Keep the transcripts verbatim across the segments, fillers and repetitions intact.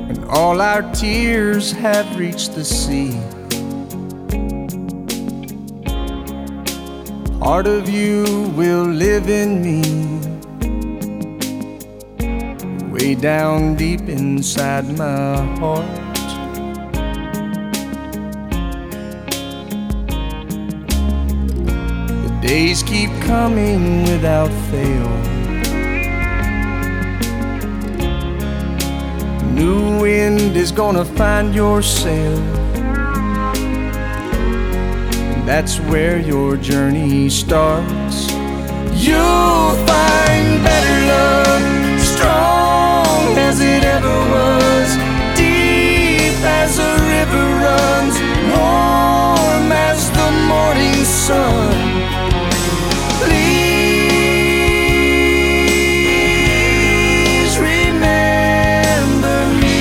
when all our tears have reached the sea. Part of you will live in me, way down deep inside my heart. The days keep coming without fail, new wind is gonna find your sail. That's where your journey starts. You'll find better love, strong as it ever was, deep as a river runs, warm as the morning sun. Please remember me.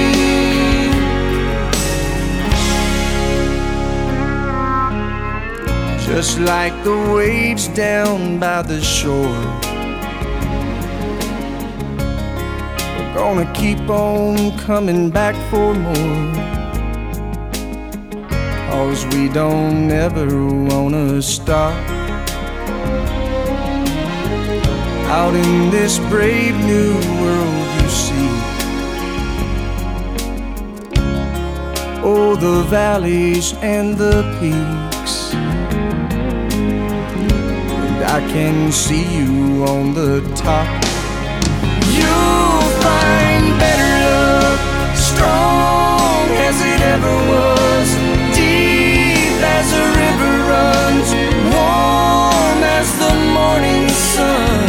Just like the waves down by the shore, we're gonna keep on coming back for more, 'cause we don't ever wanna stop. Out in this brave new world you see, oh, the valleys and the peaks, I can see you on the top. You'll find better love, strong as it ever was, deep as a river runs, warm as the morning sun.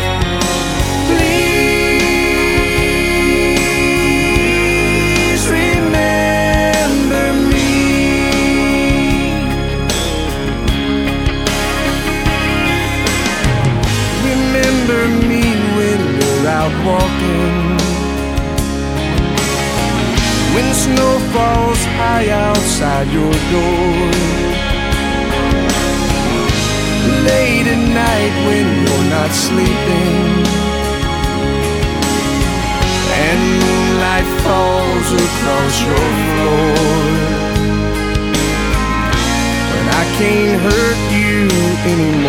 Please remember me. Remember me when you're out walking, when snow falls high outside your door, late at night when you're not sleeping, and moonlight falls across your floor. But I can't hurt you anymore.